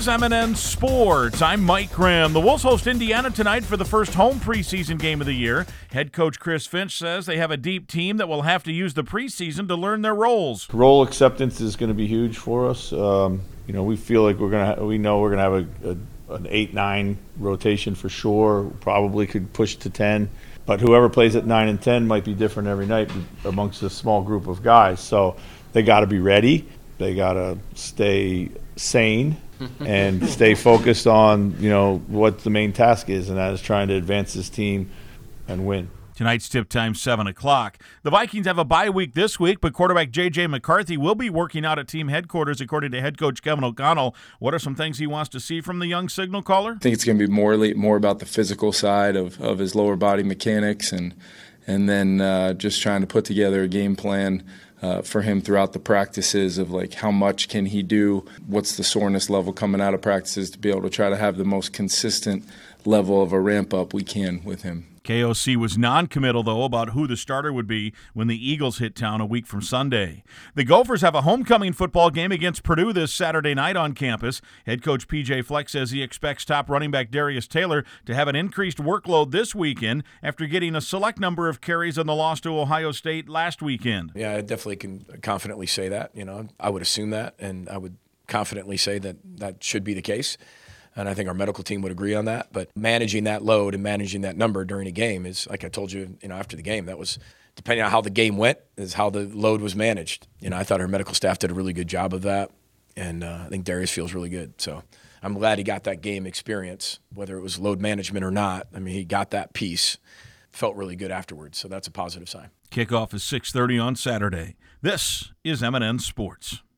is M&N Sports. I'm Mike Grimm. The Wolves host Indiana tonight for the first home preseason game of the year. Head coach Chris Finch says they have a deep team that will have to use the preseason to learn their roles. Role acceptance is going to be huge for us. We feel like we know we're going to have an 8-9 rotation for sure. Probably could push to 10. But whoever plays at 9 and 10 might be different every night amongst a small group of guys. So they got to be ready. They got to stay sane and stay focused on, what the main task is, and that is trying to advance this team and win. Tonight's tip time, 7 o'clock. The Vikings have a bye week this week, but quarterback J.J. McCarthy will be working out at team headquarters, according to head coach Kevin O'Connell. What are some things he wants to see from the young signal caller? I think it's going to be more about the physical side of his lower body mechanics and then just trying to put together a game plan for him throughout the practices of like how much can he do, what's the soreness level coming out of practices to be able to try to have the most consistent level of a ramp up we can with him. KOC was non-committal, though, about who the starter would be when the Eagles hit town a week from Sunday. The Gophers have a homecoming football game against Purdue this Saturday night on campus. Head coach P.J. Fleck says he expects top running back Darius Taylor to have an increased workload this weekend after getting a select number of carries on the loss to Ohio State last weekend. Yeah, I definitely can confidently say that. I would assume that, and I would confidently say that should be the case. And I think our medical team would agree on that. But managing that load and managing that number during a game is, like I told you, after the game, that was, depending on how the game went, is how the load was managed. I thought our medical staff did a really good job of that. And I think Darius feels really good. So I'm glad he got that game experience, whether it was load management or not. He got that piece, felt really good afterwards. So that's a positive sign. Kickoff is 6:30 on Saturday. This is M&N Sports.